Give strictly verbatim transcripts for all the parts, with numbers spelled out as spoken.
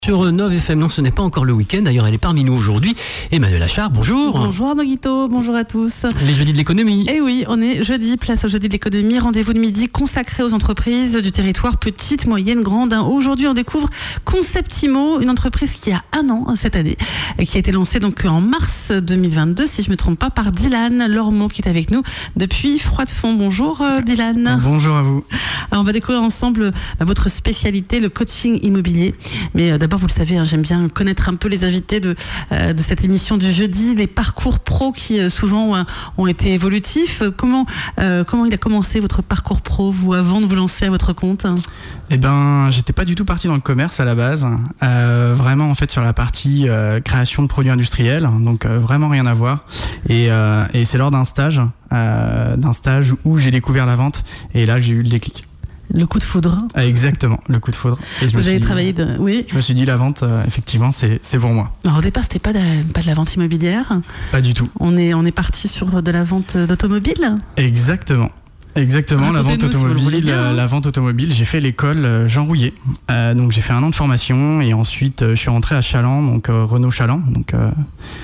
Sur Nov F M, non, ce n'est pas encore le week-end. D'ailleurs, elle est parmi nous aujourd'hui. Emmanuelle Achard, bonjour. Bonjour Arnaud Guiteau, bonjour à tous. Les jeudis de l'économie. Et oui, on est jeudi, place au jeudi de l'économie. Rendez-vous de midi consacré aux entreprises du territoire, petites, moyennes, grandes. Aujourd'hui, on découvre Conceptimo, une entreprise qui a un an cette année, et qui a été lancée donc en mars deux mille vingt-deux, si je ne me trompe pas, par Dylan Lormeau, qui est avec nous depuis Froidefond. Bonjour euh, Dylan. Bonjour à vous. Alors, on va découvrir ensemble bah, votre spécialité, le coaching immobilier. Mais euh, d'abord, vous le savez, hein, j'aime bien connaître un peu les invités de, euh, de cette émission du jeudi, les parcours pro qui euh, souvent euh, ont été évolutifs. Comment, euh, comment il a commencé votre parcours pro, vous, avant de vous lancer à votre compte? Eh ben, j'étais pas du tout parti dans le commerce à la base. Euh, vraiment, en fait, sur la partie euh, création de produits industriels, donc euh, vraiment rien à voir. Et, euh, et c'est lors d'un stage, euh, d'un stage où j'ai découvert la vente, et là, j'ai eu le déclic. Le coup de foudre. Ah, exactement, le coup de foudre. Et je Vous me avez suis, travaillé de... Oui. Je me suis dit, la vente, euh, effectivement, c'est, c'est pour moi. Alors au départ, c'était pas de, pas de la vente immobilière. Pas du tout. On est, on est parti sur de la vente d'automobile. Exactement. Exactement, la vente automobile, bien, hein. la vente automobile. J'ai fait l'école euh, Jean Rouillet, euh, donc j'ai fait un an de formation et ensuite euh, je suis rentré à Chaland, donc euh, Renault Chaland, donc euh,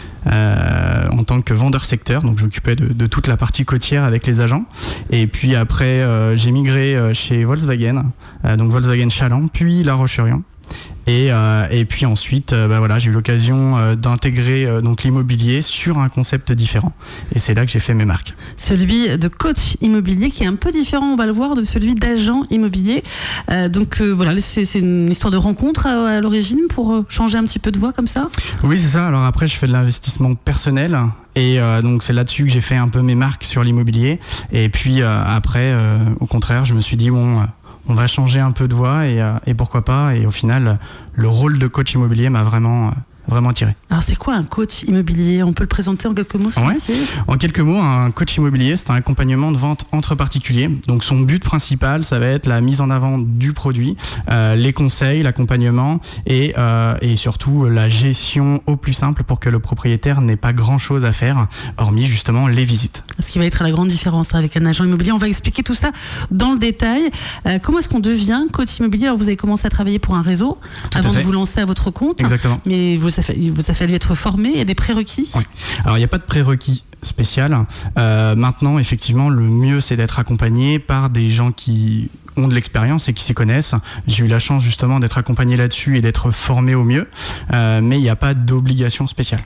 euh, en tant que vendeur secteur, donc je m'occupais de, de toute la partie côtière avec les agents. Et puis après, euh, j'ai migré euh, chez Volkswagen, euh, donc Volkswagen Chaland, puis La Roche-sur-Yon. Et, euh, et puis ensuite, euh, bah voilà, j'ai eu l'occasion euh, d'intégrer euh, donc l'immobilier sur un concept différent. Et c'est là que j'ai fait mes marques. Celui de coach immobilier qui est un peu différent, on va le voir, de celui d'agent immobilier. Euh, donc euh, voilà, c'est, c'est une histoire de rencontre à, à l'origine pour euh, changer un petit peu de voie comme ça. Oui, c'est ça. Alors après, je fais de l'investissement personnel. Et euh, donc c'est là-dessus que j'ai fait un peu mes marques sur l'immobilier. Et puis euh, après, euh, au contraire, je me suis dit, bon... Euh, on va changer un peu de voie et, euh, et pourquoi pas. Et au final, le rôle de coach immobilier m'a vraiment... Euh, vraiment tiré. Alors c'est quoi un coach immobilier? On peut le présenter en quelques mots sur ouais. métier? En quelques mots, un coach immobilier, c'est un accompagnement de vente entre particuliers. Donc son but principal, ça va être la mise en avant du produit, euh, les conseils, l'accompagnement et, euh, et surtout la gestion au plus simple pour que le propriétaire n'ait pas grand-chose à faire, hormis justement les visites. Ce qui va être la grande différence avec un agent immobilier. On va expliquer tout ça dans le détail. Euh, comment est-ce qu'on devient coach immobilier? Alors vous avez commencé à travailler pour un réseau Tout avant de vous lancer à votre compte. Exactement. Mais vous il vous a fallu être formé, il y a des prérequis? Oui. Alors il n'y a pas de prérequis spécial. Euh, maintenant, effectivement, le mieux c'est d'être accompagné par des gens qui ont de l'expérience et qui s'y connaissent. J'ai eu la chance justement d'être accompagné là-dessus et d'être formé au mieux, euh, mais il n'y a pas d'obligation spéciale.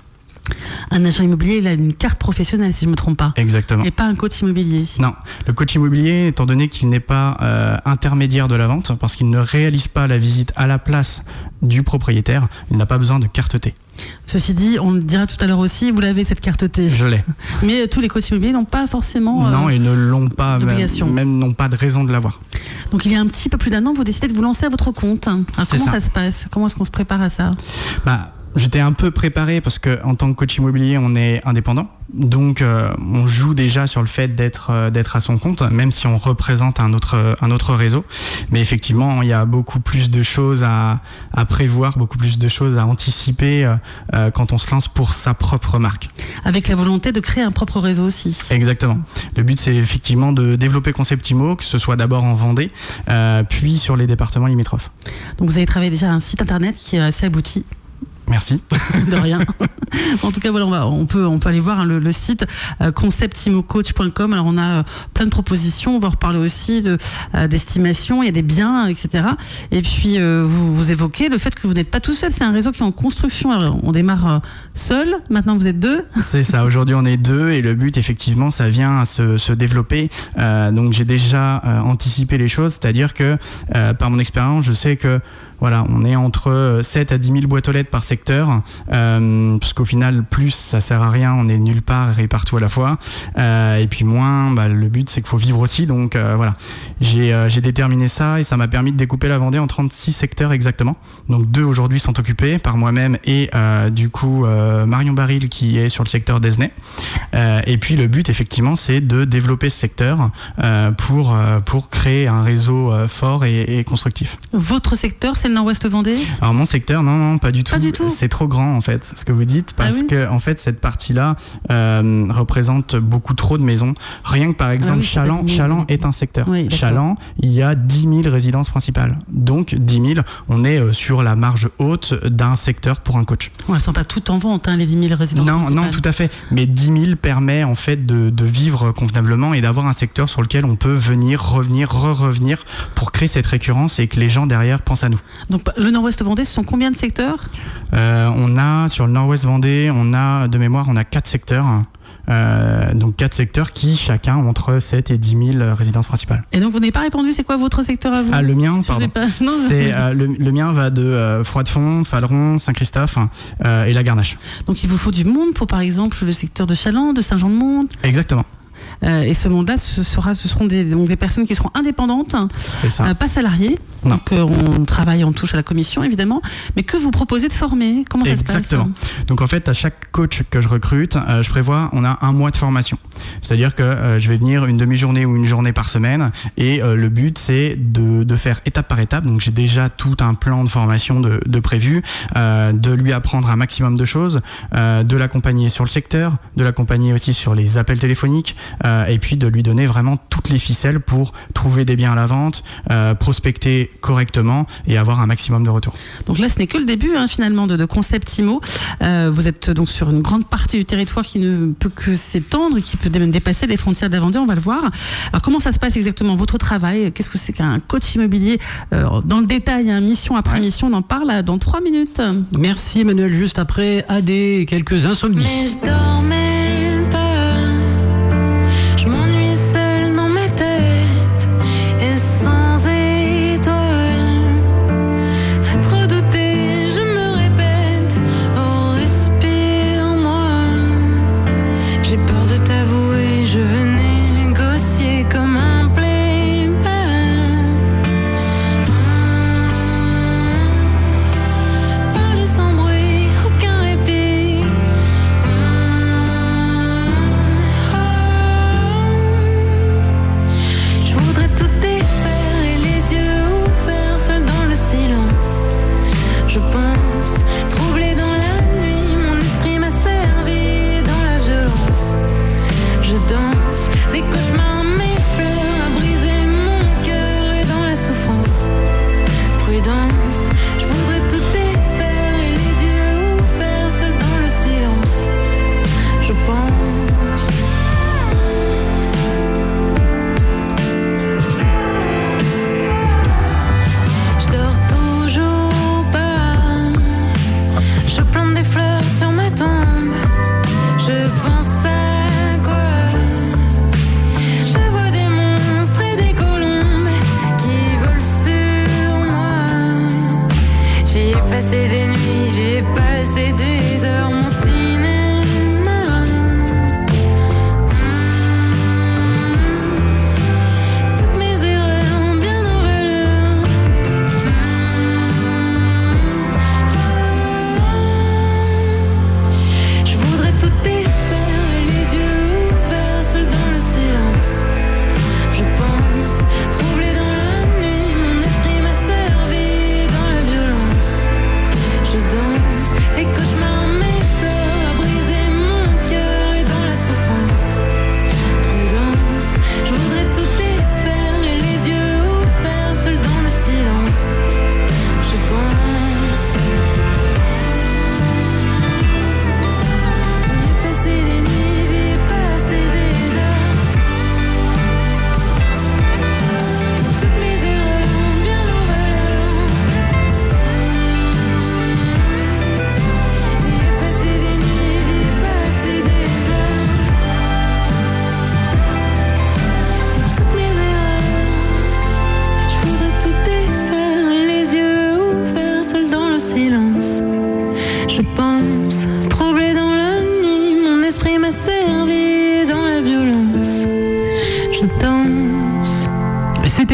Un agent immobilier, il a une carte professionnelle, si je ne me trompe pas. Exactement. Et pas un coach immobilier. Non, le coach immobilier, étant donné qu'il n'est pas euh, intermédiaire de la vente, parce qu'il ne réalise pas la visite à la place du propriétaire, il n'a pas besoin de carte T. Ceci dit, on le dira tout à l'heure aussi, vous l'avez cette carte T. Je l'ai. Mais euh, tous les coachs immobiliers n'ont pas forcément euh, non, ils ne l'ont pas, d'obligation. Même, même n'ont pas de raison de l'avoir. Donc il y a un petit peu plus d'un an, vous décidez de vous lancer à votre compte. Alors, C'est comment ça. ça ça se passe? Comment est-ce qu'on se prépare à ça? Bah, j'étais un peu préparé parce que en tant que coach immobilier, on est indépendant. Donc, euh, on joue déjà sur le fait d'être euh, d'être à son compte, même si on représente un autre un autre réseau. Mais effectivement, il y a beaucoup plus de choses à à prévoir, beaucoup plus de choses à anticiper euh, euh, quand on se lance pour sa propre marque. Avec la volonté de créer un propre réseau aussi. Exactement. Le but, c'est effectivement de développer Conceptimo, que ce soit d'abord en Vendée, euh, puis sur les départements limitrophes. Donc, vous avez travaillé déjà un site internet qui est assez abouti. Merci. De rien. En tout cas, voilà, on, va, on, peut, on peut aller voir hein, le, le site euh, conceptimocoach point com. Alors, on a euh, plein de propositions. On va reparler aussi de, euh, d'estimation. Il y a des biens, et cetera. Et puis, euh, vous, vous évoquez le fait que vous n'êtes pas tout seul. C'est un réseau qui est en construction. Alors, on démarre euh, seul. Maintenant, vous êtes deux. C'est ça. Aujourd'hui, on est deux. Et le but, effectivement, ça vient à se, se développer. Euh, donc, j'ai déjà euh, anticipé les choses. C'est-à-dire que, euh, par mon expérience, je sais que voilà, on est entre sept à dix mille boîtes aux lettres par secteur, euh, parce qu'au final, plus, ça sert à rien, on est nulle part et partout à la fois. Euh, et puis moins, bah, le but, c'est qu'il faut vivre aussi. Donc euh, voilà, j'ai, euh, j'ai déterminé ça et ça m'a permis de découper la Vendée en trente-six secteurs exactement. Donc deux aujourd'hui sont occupés par moi-même et euh, du coup euh, Marion Baril qui est sur le secteur d'Esnay. Euh, et puis le but, effectivement, c'est de développer ce secteur euh, pour, euh, pour créer un réseau euh, fort et, et constructif. Votre secteur, c'est le Nord-Ouest Vendée? Alors mon secteur, non, non, pas du tout. Pas du tout. C'est trop grand en fait, ce que vous dites, parce ah oui que en fait cette partie-là euh, représente beaucoup trop de maisons. Rien que par exemple, ah oui, Chaland, Chaland est un secteur. Oui, Chaland, il y a dix mille résidences principales. Donc dix mille, on est euh, sur la marge haute d'un secteur pour un coach. Ouais, elles ne sont pas toutes en vente, hein, les dix mille résidences non, principales. Non, tout à fait. Mais dix mille permet en fait de, de vivre convenablement et d'avoir un secteur sur lequel on peut venir, revenir, re-revenir pour créer cette récurrence et que les gens derrière pensent à nous. Donc le Nord-Ouest Vendée, ce sont combien de secteurs? euh, On a sur le Nord-Ouest Vendée, on a de mémoire, on a quatre secteurs. Euh, donc quatre secteurs qui chacun ont entre sept et dix mille résidences principales. Et donc vous n'avez pas répondu, c'est quoi votre secteur à vous? Ah, le mien, pardon. Non, c'est, euh, le, le mien va de euh, Froidefond, Faleron, Saint-Christophe euh, et la Garnache. Donc il vous faut du monde pour par exemple le secteur de Chaland, de Saint-Jean-de-Monts? Exactement. Euh, et ce monde-là, ce, sera, ce seront des, donc des personnes qui seront indépendantes, euh, pas salariées. Non. Donc euh, on travaille, on touche à la commission évidemment. Mais que vous proposez de former? Comment ça Exactement. se passe? Exactement. Donc en fait, à chaque coach que je recrute, euh, je prévois, on a un mois de formation. C'est-à-dire que euh, je vais venir une demi-journée ou une journée par semaine. Et euh, le but, c'est de, de faire étape par étape. Donc j'ai déjà tout un plan de formation de, de prévu, euh, de lui apprendre un maximum de choses, euh, de l'accompagner sur le secteur, de l'accompagner aussi sur les appels téléphoniques. Euh, et puis de lui donner vraiment toutes les ficelles pour trouver des biens à la vente, euh, prospecter correctement et avoir un maximum de retours. Donc là, ce n'est que le début hein, finalement de, de Concept Immo. Euh, vous êtes donc sur une grande partie du territoire qui ne peut que s'étendre et qui peut même dépasser les frontières de la Vendée, on va le voir. Alors comment ça se passe exactement, votre travail? Qu'est-ce que c'est qu'un coach immobilier euh, dans le détail, hein, mission après ouais. mission? On en parle là, dans trois minutes. Merci Emmanuel, juste après A D et quelques insomnies. Mais je dormais.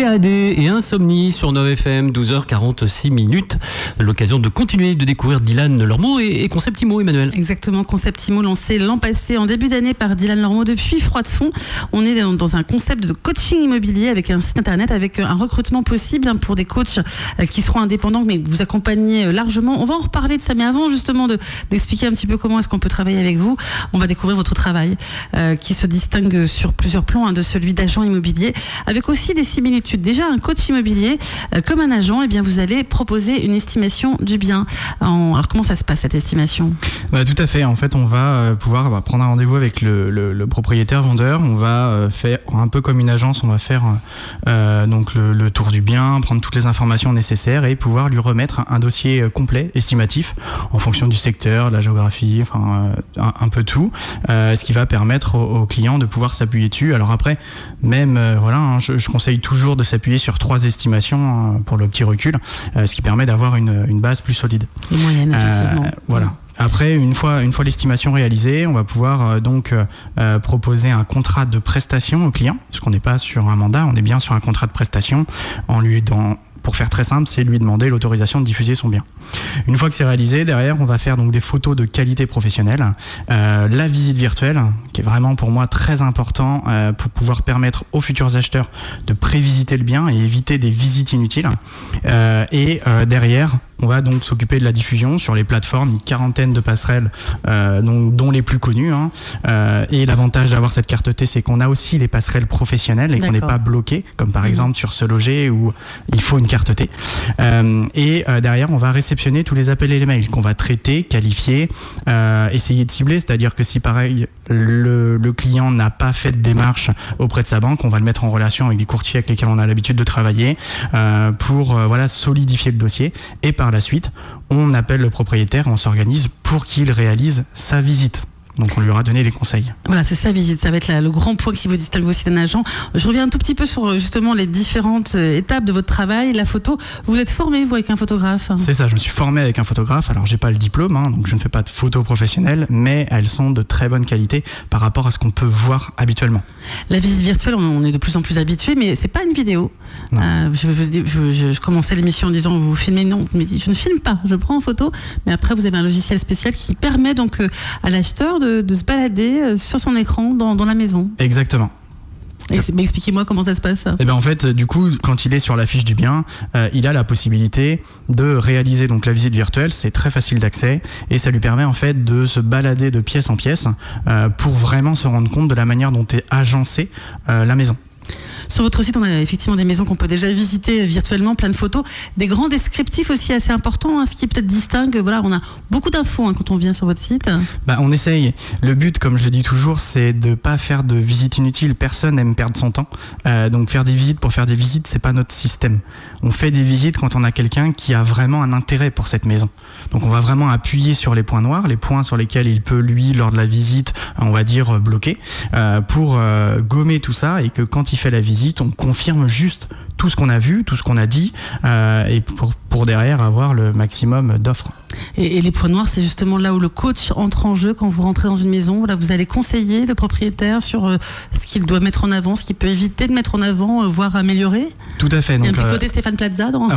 A D et Insomnie sur neuf F M, douze heures quarante-six minutes. L'occasion de continuer de découvrir Dylan Lormeau et, et Conceptimo, Emmanuel. Exactement, Conceptimo lancé l'an passé en début d'année par Dylan Lormeau depuis Froid de Fond. On est dans, dans un concept de coaching immobilier avec un site internet, avec un recrutement possible hein, pour des coachs euh, qui seront indépendants, mais vous accompagnez largement. On va en reparler de ça, mais avant justement de, d'expliquer un petit peu comment est-ce qu'on peut travailler avec vous, on va découvrir votre travail euh, qui se distingue sur plusieurs plans hein, de celui d'agent immobilier, avec aussi des similitudes. Déjà, un coach immobilier, euh, comme un agent, eh bien, vous allez proposer une estimation du bien. En... Alors, comment ça se passe, cette estimation ? Bah, tout à fait. En fait, on va euh, pouvoir bah, prendre un rendez-vous avec le, le, le propriétaire vendeur. On va euh, faire un peu comme une agence. On va faire euh, donc le, le tour du bien, prendre toutes les informations nécessaires et pouvoir lui remettre un, un dossier complet, estimatif, en fonction du secteur, de la géographie, enfin euh, un, un peu tout, euh, ce qui va permettre aux, aux clients de pouvoir s'appuyer dessus. Alors après, même euh, voilà, hein, je, je conseille toujours de s'appuyer sur trois estimations euh, pour le petit recul, euh, ce qui permet d'avoir une, une base plus solide. Les moyennes, effectivement. Euh, voilà. Après, une fois, une fois l'estimation réalisée, on va pouvoir euh, donc euh, proposer un contrat de prestation au client, parce qu'on n'est pas sur un mandat, on est bien sur un contrat de prestation, en lui dans pour faire très simple, c'est lui demander l'autorisation de diffuser son bien. Une fois que c'est réalisé, derrière, on va faire donc des photos de qualité professionnelle, euh, la visite virtuelle, qui est vraiment pour moi très important euh, pour pouvoir permettre aux futurs acheteurs de prévisiter le bien et éviter des visites inutiles. Euh, et euh, derrière, on va donc s'occuper de la diffusion sur les plateformes, une quarantaine de passerelles, euh, dont, dont les plus connues. Hein. Euh, et l'avantage d'avoir cette carte T, c'est qu'on a aussi les passerelles professionnelles et D'accord. qu'on n'est pas bloqué, comme par mmh. exemple sur Se Loger où il faut une carte T. Euh, et euh, derrière, on va réceptionner tous les appels et les mails qu'on va traiter, qualifier, euh, essayer de cibler. C'est-à-dire que si pareil, le, le client n'a pas fait de démarche auprès de sa banque, on va le mettre en relation avec des courtiers avec lesquels on a l'habitude de travailler euh, pour euh, voilà, solidifier le dossier. Et par Par la suite, on appelle le propriétaire et on s'organise pour qu'il réalise sa visite. Donc on lui aura donné les conseils. Voilà, c'est sa visite, ça va être la, le grand point qui vous distingue aussi d'un agent. Je reviens un tout petit peu sur justement les différentes étapes de votre travail, la photo. Vous êtes formé, vous, avec un photographe ? C'est ça, je me suis formé avec un photographe. Alors j'ai pas le diplôme, hein, donc je ne fais pas de photos professionnelles, mais elles sont de très bonne qualité par rapport à ce qu'on peut voir habituellement. La visite virtuelle, on est de plus en plus habitué, mais c'est pas une vidéo. Euh, je, je, je, je, je commençais l'émission en disant vous filmez, non, je me dis je ne filme pas, je prends en photo, mais après vous avez un logiciel spécial qui permet donc euh, à l'acheteur de De, de se balader sur son écran dans, dans la maison. Exactement. Et mais expliquez-moi comment ça se passe. Et ben en fait, du coup, quand il est sur la fiche du bien, euh, il a la possibilité de réaliser donc la visite virtuelle. C'est très facile d'accès et ça lui permet en fait de se balader de pièce en pièce euh, pour vraiment se rendre compte de la manière dont est agencée euh, la maison. Sur votre site, on a effectivement des maisons qu'on peut déjà visiter virtuellement, plein de photos, des grands descriptifs aussi assez importants, hein, ce qui peut-être distingue. Voilà, on a beaucoup d'infos hein, quand on vient sur votre site. Bah, on essaye. Le but, comme je le dis toujours, c'est de pas faire de visites inutiles. Personne n'aime perdre son temps. Euh, donc faire des visites pour faire des visites, c'est pas notre système. On fait des visites quand on a quelqu'un qui a vraiment un intérêt pour cette maison. Donc on va vraiment appuyer sur les points noirs, les points sur lesquels il peut, lui, lors de la visite, on va dire, bloquer, euh, pour euh, gommer tout ça et que quand il fait la visite, on confirme juste tout ce qu'on a vu, tout ce qu'on a dit, euh, et pour, pour derrière avoir le maximum d'offres. Et, et les points noirs, c'est justement là où le coach entre en jeu quand vous rentrez dans une maison. Là, vous allez conseiller le propriétaire sur euh, ce qu'il doit mettre en avant, ce qu'il peut éviter de mettre en avant, euh, voire améliorer. Tout à fait. Il y a donc, un petit euh, côté Stéphane Plaza dans...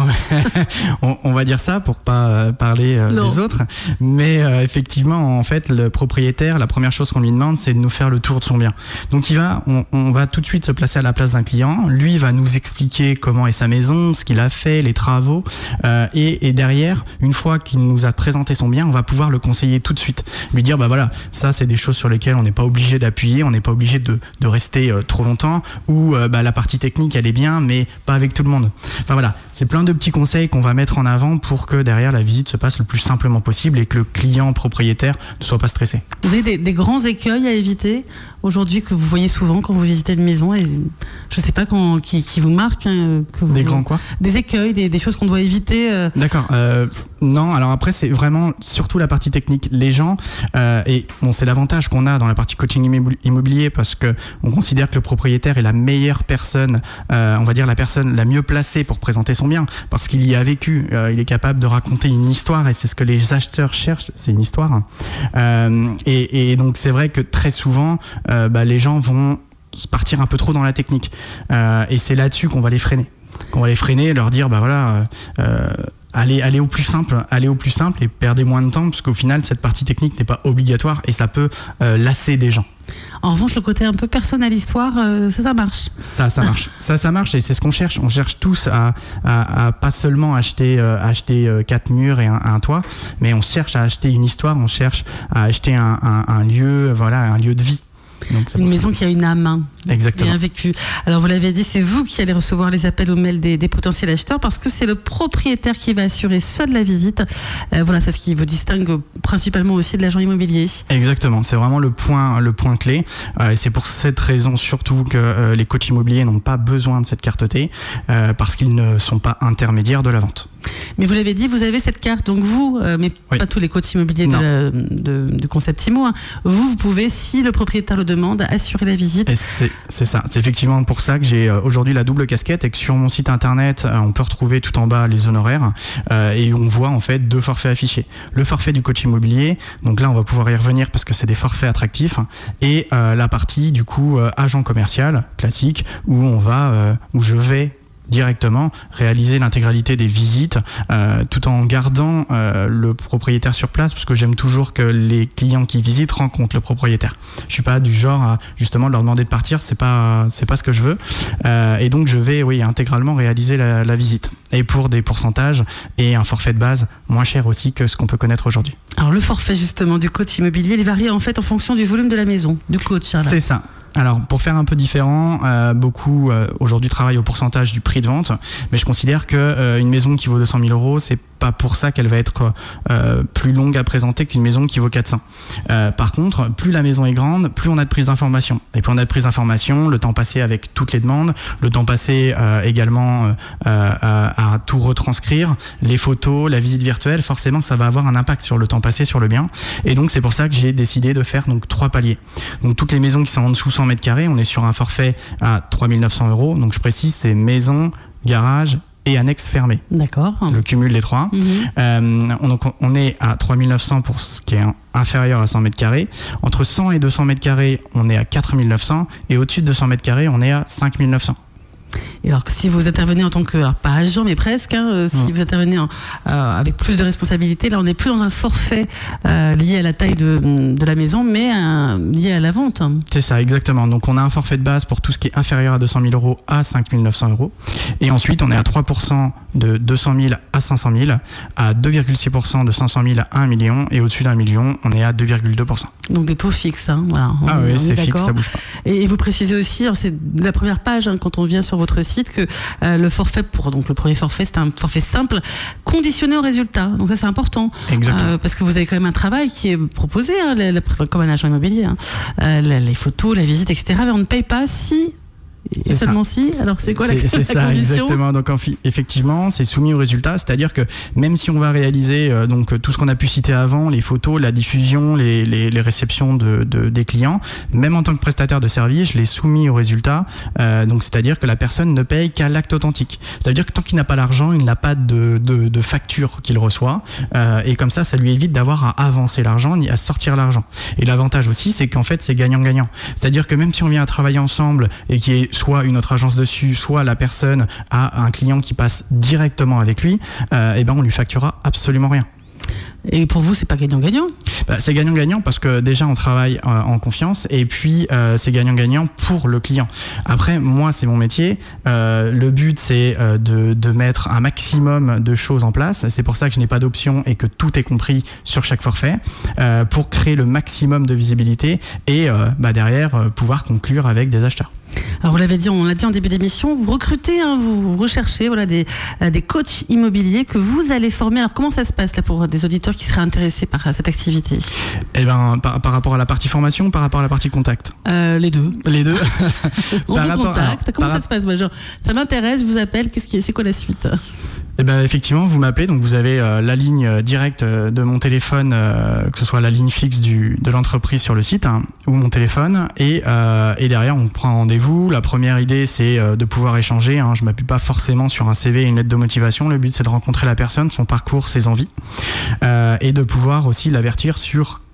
on, on va dire ça pour pas euh, parler euh, des autres, mais euh, effectivement, en fait, le propriétaire, la première chose qu'on lui demande, c'est de nous faire le tour de son bien. Donc, il va, on, on va tout de suite se placer à la place d'un client. Lui va nous expliquer comment est sa maison, ce qu'il a fait, les travaux, euh, et, et derrière, une fois qu'il nous a présenté son bien, on va pouvoir le conseiller tout de suite, lui dire bah voilà, ça c'est des choses sur lesquelles on n'est pas obligé d'appuyer, on n'est pas obligé de, de rester euh, trop longtemps, ou euh, bah, la partie technique elle est bien, mais pas avec tout le monde. Enfin voilà, c'est plein de petits conseils qu'on va mettre en avant pour que derrière la visite se passe le plus simplement possible et que le client propriétaire ne soit pas stressé. Vous avez des, des grands écueils à éviter aujourd'hui que vous voyez souvent quand vous visitez une maison, et je sais pas quand, qui, qui vous marquent, hein, que vous, des grands quoi des écueils, des, des choses qu'on doit éviter. Euh... D'accord. Euh, non, alors après c'est vraiment surtout la partie technique. Les gens, euh, et bon, c'est l'avantage qu'on a dans la partie coaching immobilier parce que on considère que le propriétaire est la meilleure personne, euh, on va dire la personne la mieux placée pour présenter son bien, parce qu'il y a vécu, euh, il est capable de raconter une histoire et c'est ce que les acheteurs cherchent, c'est une histoire. Euh, et, et donc c'est vrai que très souvent, euh, bah, les gens vont partir un peu trop dans la technique, euh, et c'est là-dessus qu'on va les freiner. qu'on va les freiner et leur dire bah voilà euh, allez, allez au plus simple, allez au plus simple et perdez moins de temps parce qu'au final cette partie technique n'est pas obligatoire et ça peut euh, lasser des gens. En revanche, le côté un peu personnel histoire, euh, ça, ça marche. Ça, ça marche. ça, ça marche et c'est ce qu'on cherche. On cherche tous à, à, à pas seulement acheter, euh, acheter euh, quatre murs et un, un toit, mais on cherche à acheter une histoire, on cherche à acheter un, un, un lieu, voilà, un lieu de vie. Donc, une maison ça. Qui a une âme. Exactement. Et un vécu. Alors vous l'avez dit, c'est vous qui allez recevoir les appels ou mails des, des potentiels acheteurs parce que c'est le propriétaire qui va assurer seul la visite. Euh, voilà, c'est ce qui vous distingue principalement aussi de l'agent immobilier. Exactement, c'est vraiment le point, le point clé. Euh, et c'est pour cette raison surtout que euh, les coachs immobiliers n'ont pas besoin de cette carte T euh, parce qu'ils ne sont pas intermédiaires de la vente. Mais vous l'avez dit, vous avez cette carte, donc vous, euh, mais oui. pas tous les coachs immobiliers de la, de, de Concept Immo, hein. vous, vous pouvez, si le propriétaire le demande, assurer la visite. Et c'est, c'est ça, c'est effectivement pour ça que j'ai euh, aujourd'hui la double casquette et que sur mon site internet, euh, on peut retrouver tout en bas les honoraires euh, et on voit en fait deux forfaits affichés. Le forfait du coach immobilier, donc là on va pouvoir y revenir parce que c'est des forfaits attractifs, et euh, la partie du coup euh, agent commercial classique où on va, euh, où je vais directement réaliser l'intégralité des visites euh, tout en gardant euh, le propriétaire sur place parce que j'aime toujours que les clients qui visitent rencontrent le propriétaire. Je suis pas du genre à justement leur demander de partir, c'est pas c'est pas ce que je veux euh, et donc je vais oui intégralement réaliser la, la visite et pour des pourcentages et un forfait de base moins cher aussi que ce qu'on peut connaître aujourd'hui. Alors le forfait justement du coach immobilier, il varie en fait en fonction du volume de la maison, du coach. Là. C'est ça. Alors pour faire un peu différent, euh, beaucoup euh, aujourd'hui travaillent au pourcentage du prix de vente, mais je considère que euh, une maison qui vaut deux cent mille euros, c'est pas pour ça qu'elle va être euh, plus longue à présenter qu'une maison qui vaut quatre cents. Euh, par contre, plus la maison est grande, plus on a de prise d'information. Et plus on a de prise d'information, le temps passé avec toutes les demandes, le temps passé euh, également euh, à, à tout retranscrire, les photos, la visite virtuelle, forcément ça va avoir un impact sur le temps passé sur le bien. Et donc c'est pour ça que j'ai décidé de faire donc trois paliers. Donc toutes les maisons qui sont en dessous cent mètres carrés, on est sur un forfait à trois mille neuf cents euros. Donc je précise, c'est maison, garage et annexe fermée. D'accord. Le cumul des trois. Mmh. Euh, on, donc on est à trois mille neuf cents pour ce qui est inférieur à cent mètres carrés. Entre cent et deux cents mètres carrés, on est à quatre mille neuf cents et au-dessus de deux cents mètres carrés, on est à cinq mille neuf cents. Et alors que si vous intervenez en tant que, alors pas agent mais presque, hein, euh, si mmh. vous intervenez en, euh, avec plus de responsabilités, là on n'est plus dans un forfait euh, lié à la taille de, de la maison, mais euh, lié à la vente. C'est ça, exactement. Donc on a un forfait de base pour tout ce qui est inférieur à deux cent mille euros à cinq mille neuf cents euros. Et ensuite on est à trois pour cent de deux cent mille à cinq cent mille, à deux virgule six pour cent de cinq cent mille à un million, et au-dessus d'un million, on est à deux virgule deux pour cent. Donc des taux fixes, hein, voilà. On, ah oui, c'est fixe, ça bouge pas. Et vous précisez aussi, alors c'est la première page hein, quand on vient sur votre site, que euh, le forfait pour donc le premier forfait, c'est un forfait simple, conditionné au résultat. Donc ça c'est important, euh, parce que vous avez quand même un travail qui est proposé, hein, la, la, comme un agent immobilier, hein, euh, la, les photos, la visite, et cetera. Mais on ne paye pas si. Et seulement ça. Si, alors c'est quoi la, c'est, la c'est ça, condition ? Exactement. Donc en, effectivement, c'est soumis au résultat, c'est-à-dire que même si on va réaliser euh, donc tout ce qu'on a pu citer avant, les photos, la diffusion, les, les, les réceptions de, de, des clients, même en tant que prestataire de service, je l'ai soumis au résultat. Euh, donc c'est-à-dire que la personne ne paye qu'à l'acte authentique. C'est-à-dire que tant qu'il n'a pas l'argent, il n'a pas de, de, de facture qu'il reçoit, euh, et comme ça, ça lui évite d'avoir à avancer l'argent ni à sortir l'argent. Et l'avantage aussi, c'est qu'en fait, c'est gagnant-gagnant. C'est-à-dire que même si on vient à travailler ensemble et qui est soit une autre agence dessus, soit la personne a un client qui passe directement avec lui, euh, et ben on lui facturera absolument rien. Et pour vous, c'est pas gagnant-gagnant ? Bah, c'est gagnant-gagnant parce que déjà on travaille euh, en confiance et puis euh, c'est gagnant-gagnant pour le client. Après, moi, c'est mon métier. Euh, le but, c'est euh, de, de mettre un maximum de choses en place. C'est pour ça que je n'ai pas d'option et que tout est compris sur chaque forfait euh, pour créer le maximum de visibilité et euh, bah, derrière euh, pouvoir conclure avec des acheteurs. Alors vous l'avez dit, on l'a dit en début d'émission, vous recrutez, hein, vous, vous recherchez voilà, des, euh, des coachs immobiliers que vous allez former. Alors comment ça se passe là, pour des auditeurs qui seraient intéressés par cette activité ? Eh ben, par, par rapport à la partie formation ou par rapport à la partie contact ? euh, Les deux. Les deux. On par vous rapport, contacte. alors, comment ça par... se passe ? Moi, genre, ça m'intéresse, je vous appelle, qu'est-ce qui est, c'est quoi la suite ? Eh ben, effectivement, vous m'appelez, donc vous avez euh, la ligne euh, directe euh, de mon téléphone, euh, que ce soit la ligne fixe du, de l'entreprise sur le site, hein, ou mon téléphone, et, euh, et derrière on prend rendez-vous. La première idée, c'est euh, de pouvoir échanger, hein. Je ne m'appuie pas forcément sur un C V et une lettre de motivation. Le but, c'est de rencontrer la personne, son parcours, ses envies, euh, et de pouvoir aussi l'avertir sur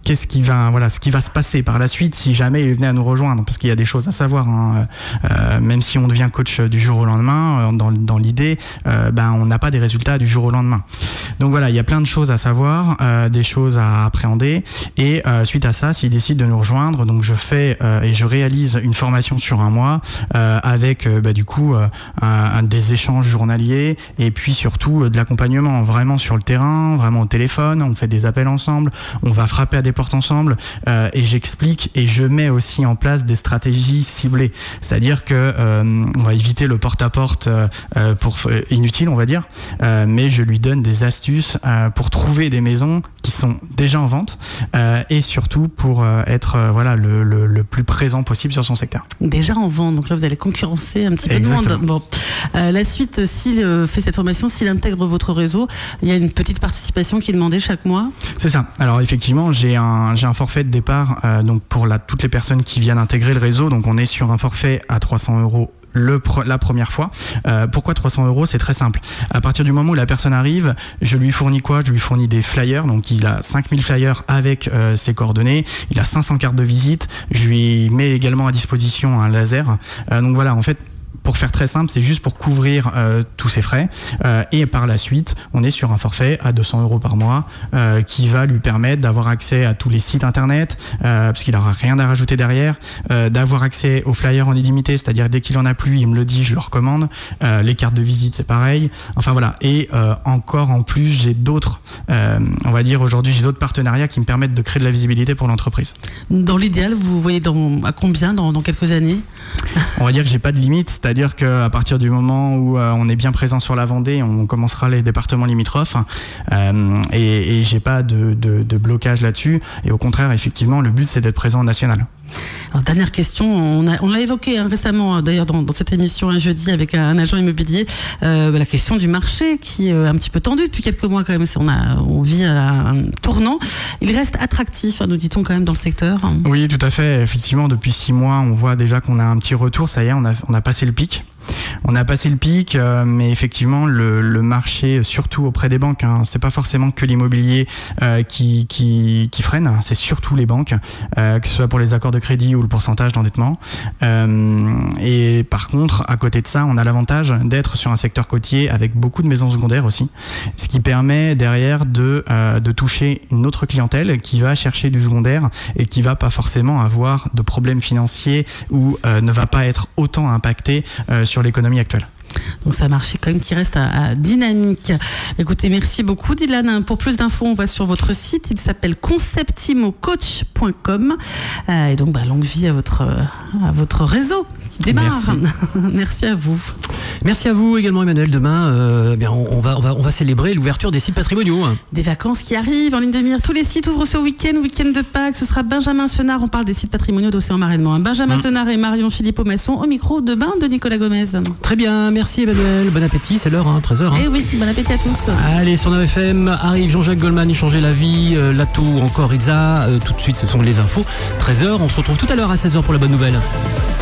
qu'est-ce qui va, voilà, ce qui va se passer par la suite si jamais il venait à nous rejoindre, parce qu'il y a des choses à savoir. Hein. Euh, même si on devient coach du jour au lendemain, dans, dans l'idée, euh, ben on n'a pas des résultats du jour au lendemain. Donc voilà, il y a plein de choses à savoir, euh, des choses à appréhender. Et euh, suite à ça, s'il décide de nous rejoindre, donc je fais euh, et je réalise une formation sur un mois euh, avec euh, bah, du coup euh, un, un, des échanges journaliers et puis surtout euh, de l'accompagnement vraiment sur le terrain, vraiment au téléphone. On fait des appels ensemble, on va frapper à des portes ensemble euh, et j'explique et je mets aussi en place des stratégies ciblées. C'est-à-dire que euh, on va éviter le porte-à-porte euh, pour euh, inutile, on va dire, euh, mais je lui donne des astuces euh, pour trouver des maisons qui sont déjà en vente euh, et surtout pour euh, être euh, voilà le, le, le plus présent possible sur son secteur. Déjà en vente, donc là vous allez concurrencer un petit peu Exactement. de monde. Bon, euh, la suite, s'il euh, fait cette formation, s'il intègre votre réseau, il y a une petite participation qui est demandée chaque mois. C'est ça. Alors effectivement, j'ai un j'ai un forfait de départ euh, donc pour la, toutes les personnes qui viennent intégrer le réseau. Donc on est sur un forfait à trois cents euros. Le, la première fois. Euh, pourquoi trois cents euros? C'est très simple. À partir du moment où la personne arrive, je lui fournis quoi? Je lui fournis des flyers. Donc il a cinq mille flyers avec euh, ses coordonnées. Il a cinq cents cartes de visite. Je lui mets également à disposition un laser. Euh, donc voilà, en fait, pour faire très simple, c'est juste pour couvrir euh, tous ces frais. Euh, et par la suite, on est sur un forfait à deux cents euros par mois euh, qui va lui permettre d'avoir accès à tous les sites internet, euh, parce qu'il n'aura rien à rajouter derrière, euh, d'avoir accès aux flyers en illimité, c'est-à-dire dès qu'il en a plus, il me le dit, je le recommande. Euh, les cartes de visite, c'est pareil. Enfin voilà. Et euh, encore en plus, j'ai d'autres, euh, on va dire aujourd'hui, j'ai d'autres partenariats qui me permettent de créer de la visibilité pour l'entreprise. Dans l'idéal, vous voyez dans, à combien dans, dans quelques années? On va dire que j'ai pas de limite, c'est-à-dire qu'à partir du moment où euh, on est bien présent sur la Vendée, on commencera les départements limitrophes euh, et, et j'ai pas de, de, de blocage là-dessus. Et au contraire, effectivement, le but c'est d'être présent en national. Alors, dernière question, on, a, on l'a évoqué hein, récemment d'ailleurs dans, dans cette émission un jeudi avec un, un agent immobilier, euh, la question du marché qui est un petit peu tendue depuis quelques mois quand même. On, a, on vit à un tournant. Il reste attractif, hein, nous dit-on quand même dans le secteur. Oui, tout à fait. Effectivement, depuis six mois, on voit déjà qu'on a un petit retour. Ça y est, on a, on a passé le pic. On a passé le pic, euh, mais effectivement, le, le marché, surtout auprès des banques, hein, c'est pas forcément que l'immobilier euh, qui, qui, qui freine, c'est surtout les banques, euh, que ce soit pour les accords de crédit ou le pourcentage d'endettement. Euh, et par contre, à côté de ça, on a l'avantage d'être sur un secteur côtier avec beaucoup de maisons secondaires aussi, ce qui permet derrière de, euh, de toucher une autre clientèle qui va chercher du secondaire et qui va pas forcément avoir de problèmes financiers ou euh, ne va pas être autant impacté euh, sur l'économie actuelle. Donc c'est un marché quand même qui reste à, à dynamique. Écoutez, merci beaucoup Dylan. Pour plus d'infos, on va sur votre site. Il s'appelle conceptimo coach point com. Euh, et donc bah, longue vie à votre, à votre réseau qui démarre. Merci. Merci à vous. Merci à vous également Emmanuel. Demain, euh, bien, on, on, va, on, va, on va célébrer l'ouverture des sites patrimoniaux. Des vacances qui arrivent en ligne de mire. Tous les sites ouvrent ce week-end, week-end de Pâques. Ce sera Benjamin Senard. On parle des sites patrimoniaux d'Océan-Marainement. Benjamin mmh. Senard et Marion Philippot-Masson au micro de bain de Nicolas Gomez. Très bien, merci Emmanuel. Bon appétit, c'est l'heure, hein, treize heures. Hein. Eh oui, bon appétit à tous. Allez, sur neuf F M, arrive Jean-Jacques Goldman, y changer la vie, euh, Lato, encore Elsa. Euh, tout de suite, ce sont les infos. treize heures, on se retrouve tout à l'heure à seize heures pour la bonne nouvelle.